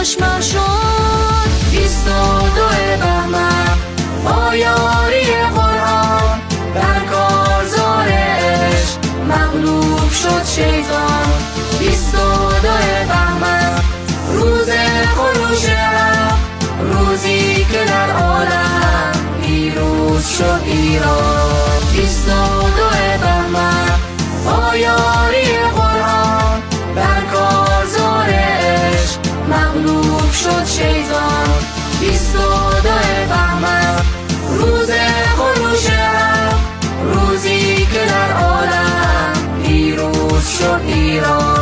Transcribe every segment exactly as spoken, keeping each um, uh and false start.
کشمر شد. بیست و دو بهمن با یاری قرآن در کارزارش مغلوب شد شیطان. بیست و دو بهمن روز خروش حق، روزی که در عالم پیروز شد ایران. بیست و دو بهمن با یاری قرآن در کارزارش مغلوب شد شیطان. بیست و دو بهمن روز خروش حق، روزی که در عالم پیروز شد ایران.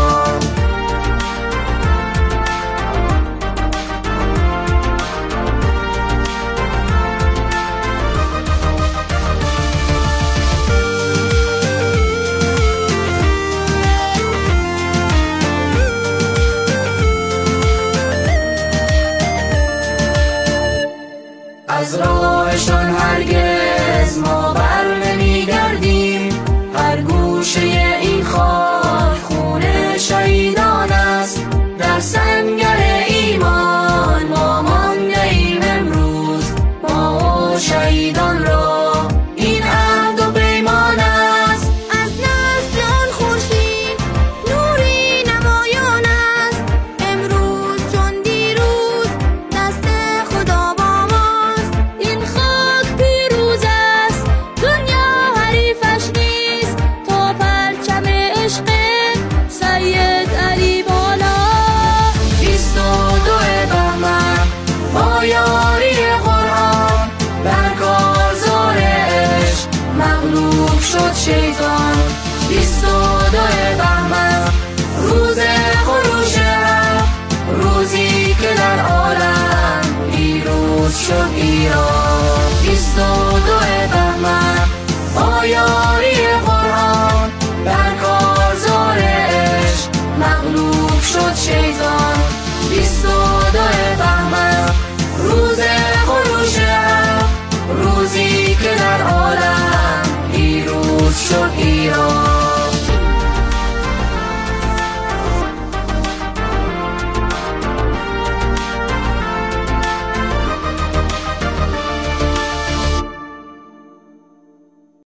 از راهشان هرگز ما بر نمیگردیم. هر گوشه این خاک خون شهیدان است. در سنگر ایمان ما مانده ایم امروز، ما و شهیدان را این عهد و پیمان است. از نسل آن خورشید نوری نمایان است. امروز چون دیروز دست خدا با ماست. این خاک پیروز است، دنیا حریفش نیست. تا پرچم عشق سید علی بالا. بیست و دو بهمن با یاری قرآن در کارزارش مغلوب شد شیطان. بیست و دو بهمن روز خروش حق، روزی که در عالم پیروز شد ایران. بیست و دو بهمن با یاری قرآن در کارزارش مغلوب شد شیطان. بیست و دو بهمن روز خروش حق، روزی که در عالم پیروز شد ایران.